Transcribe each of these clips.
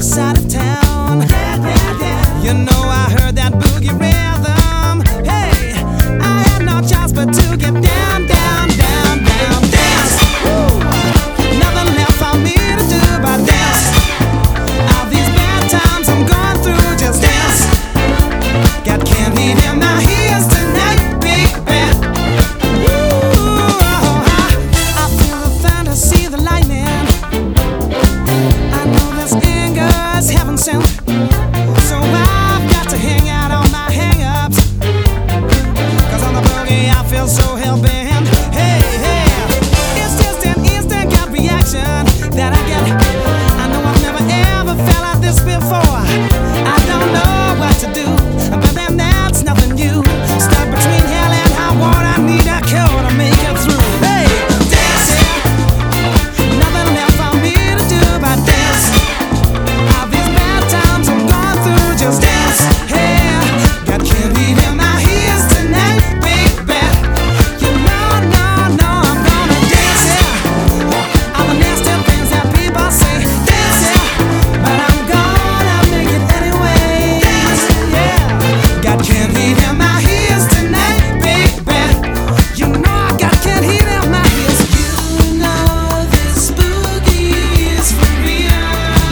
side of town. You know I heard that boogie rhythm. Hey, I had no choice but to get down, down, down, down, dance. Woo. Nothing left for me to do but dance. All these bad times I'm going through, just dance. Got candy in my ears tonight, baby. Woo. I feel the thunder, see the lightning. I know this anger's heaven sent. So I've got to hang out on my hang-ups. 'Cause on the boogie I feel so hell-bent. Hey, hey, it's just an instant gut reaction that I get. I know I've never ever felt like this before. I don't know what to do, but then that's nothing new. Stuck between hell and high water, I need a cure to make it through. Hey, dance, yeah. Nothing left for me to do but dance. All these bad times I'm going through, just dance. Hey, got candy in my ears tonight, baby. You know, no, no, I'm gonna dance, yeah. All the nasty things that people say, dance, yeah. But I'm gonna make it anyway. Dance, yeah. Got candy in my ears tonight, baby. You know I got candy in my ears. You know this boogie is for real.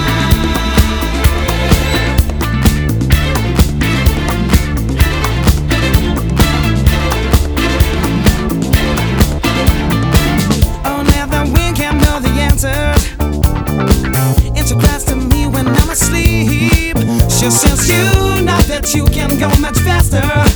Only the wind can know the answers. And she cries to me when I'm asleep. She says you know that you can go much faster.